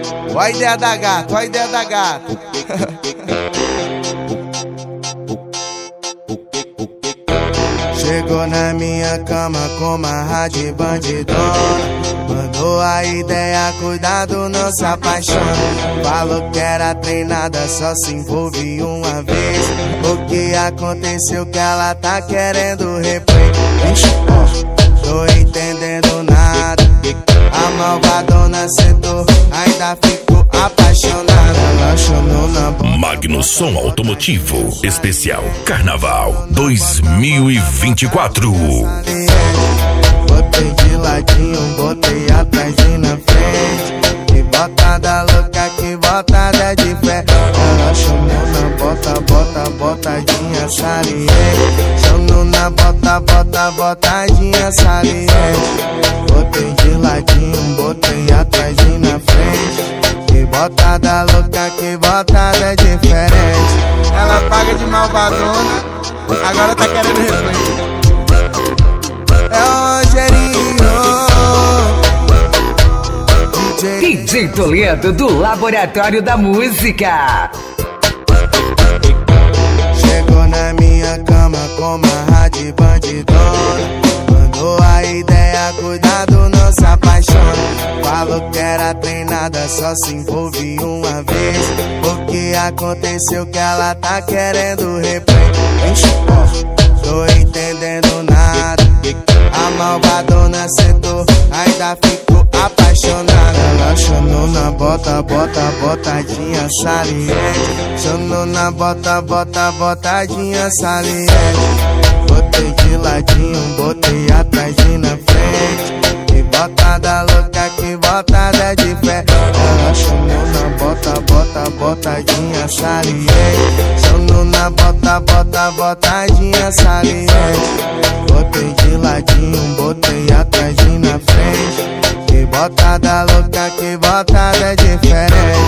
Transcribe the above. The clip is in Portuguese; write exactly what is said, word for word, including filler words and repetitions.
Ó a ideia da gata, ó a ideia da gata. Chegou na minha cama com uma rádio bandidona. Mandou a ideia, cuidado, não se apaixona. Falou que era treinada, só se envolve uma vez. O que aconteceu que ela tá querendo replay? Vixe, ó, tô entendendo nada. A malvadona sentou, ainda ficou apaixonada. Ela chamou na boca. Magno Som Automotivo Especial Carnaval dois mil e vinte e quatro. Botei de ladinho, botei atrás e na frente. Que botada louca, que botada de fé. Ela chamou na bota, bota, botadinha saliente. Chamou na bota, bota, botadinha saliente. Botei de ladinho, botei atrás e na frente. Que botada louca, que botada diferente. Ela paga de malvadona, agora tá querendo replay. É o Rogerinho, D J Toledo do Laboratório da Música. Chegou na minha cama com uma rádio bandidona. Mandou a ideia, cuidado, não se apaixona. Falou que era treinada, só se envolve uma vez. O que aconteceu que ela tá querendo replay? Vixe, ó, tô entendendo nada. A malvadona sentou, ainda ficou apaixonada. Ela chamou na bota, bota, botadinha saliente. Chamou na bota, bota, botadinha saliente. Botei de ladinho, botei atrás e na frente. Que botada louca, que botada de fé. Ela chamou na bota, bota, botadinha saliente. Chamou na bota, bota, botadinha saliente. Botei de ladinho, botei atrás e na frente. Que botada louca, que botada diferente.